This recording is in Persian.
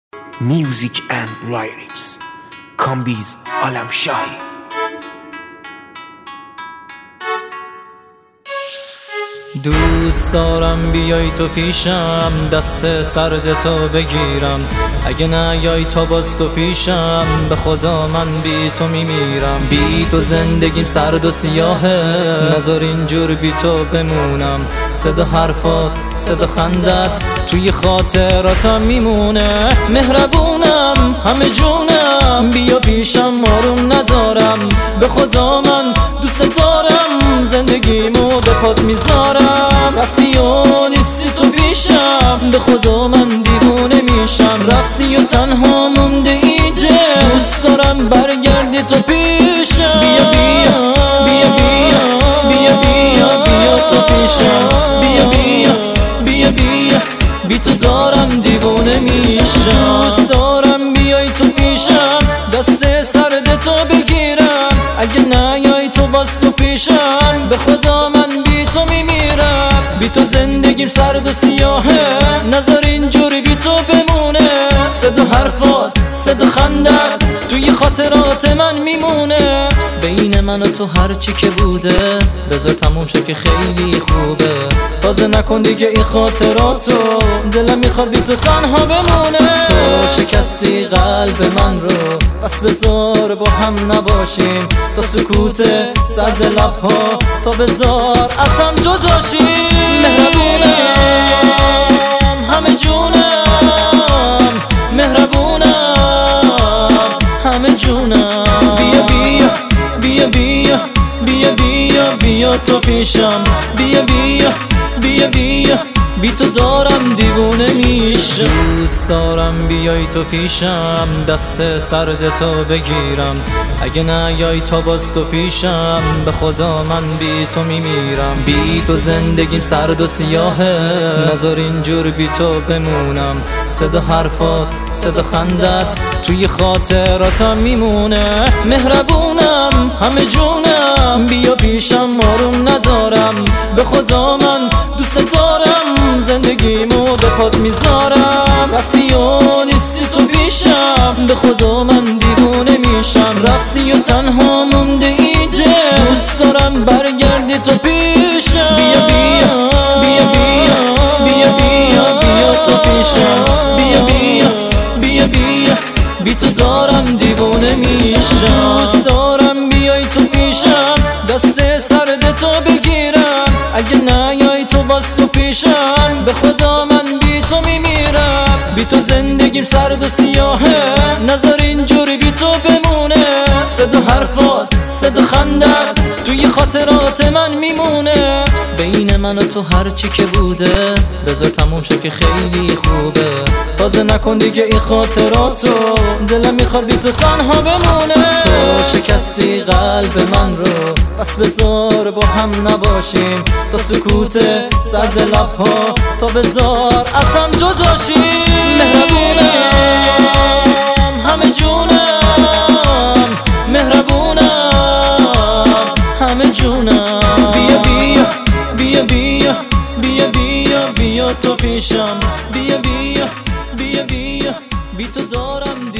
Music and lyrics کامبیز عالمشاهی. دوست دارم بیای تو پیشم، دست سرد تو بگیرم. اگه نیای تو باز تو پیشم، به خدا من بی تو میمیرم. بی تو زندگیم سرد و سیاهه، نذار اینجور بی تو بمونم. صدا حرفات، صدا خندت توی خاطراتم میمونه. مهربونم، همه جونم، بیا پیشم، آروم ندارم. به خدا من دوست دارم، زندگیمو به پات میذارم. رفتی و نیستی تو پیشم، به خدا من دیوونه میشم. رفتی و تنها مونده ایده، دوست دارم برگردی تو پیشم. بیا بیا بیا بیا بیا بیا بیا تو پیشم. بیا بیا بیا بیا بی تو دارم دیوونه میشم. دوست دارم بیای تو پیشم، دست سرد تو بگیرم. اگه نیای تو باز تو پیشم، به خدا من بی تو میمیرم. بی تو زندگیم سرد و سیاهه، نذار اینجوری بی تو بمونه. صدا حرفات، صدا خندت توی خاطرات من میمونه. بین من و تو هرچی که بوده، بذار تموم شه که خیلی خوبه. تازه نکن دیگه این خاطراتو، دلم میخواد بی تو تنها بمونه. تو شکستی قلب من رو، بس بذار با هم نباشیم. تا سکوت سرد لبها، تا بذار اصلا جداشیم. مهربونم، همه جونم، مهربونم، همه جونم. بیا بیا بیا بیا بیا بیا بیا تو پیشم. بیا بیا بیا بیا بی تو دارم دیوونه میشم. دوست دارم بیای تو پیشم، دست سرد تو بگیرم. اگه نیای تو باز تو پیشم، به خدا من بی تو میمیرم. بی تو زندگیم سرد و سیاهه، نذار اینجور بی تو بمونم. صدا حرفات، صدا خندت توی خاطراتم میمونه. مهربونم، همه جونم، بیا پیشم، آروم ندارم. به خدا من دوست دارم، زندگیمو به پات میذارم. رفتی و نیستی تو پیشم، به خدا من دیوونه میشم. رفتی و تنها مونده ایده، دوست دارم برگردی تو پیشم. بیا بیا بیا بیا بیا بیا بیا تو پیشم. بیا بیا بیا بیا بی تو دارم دیوونه میشم. دوست دارم بیای تو پیشم، دست سرد تو بگیرم. اگه نیای تو باز تو پیشم، به خدا من بی تو میمیرم. بی تو زندگیم سرد و سیاهه، نذار اینجوری بی تو بمونه. صدا حرفات، صدا خندت توی خاطرات من میمونه. بین من و تو هرچی که بوده، بذار تموم شه که خیلی خوبه. تازه نکن دیگه این خاطراتو، دلم میخواد بی تو تنها بمونه. تو شکستی قلب من رو، بس بذار با هم نباشیم. تا سکوت سرد لبها، تا بذار اصلا جداشیم. مهربونم، همه جونم، مهربونم، همه جونم. بیا بیا بیا بیا بیا بیا بیا تو پیشم. بیا بیا بیا بیا بی تو دارم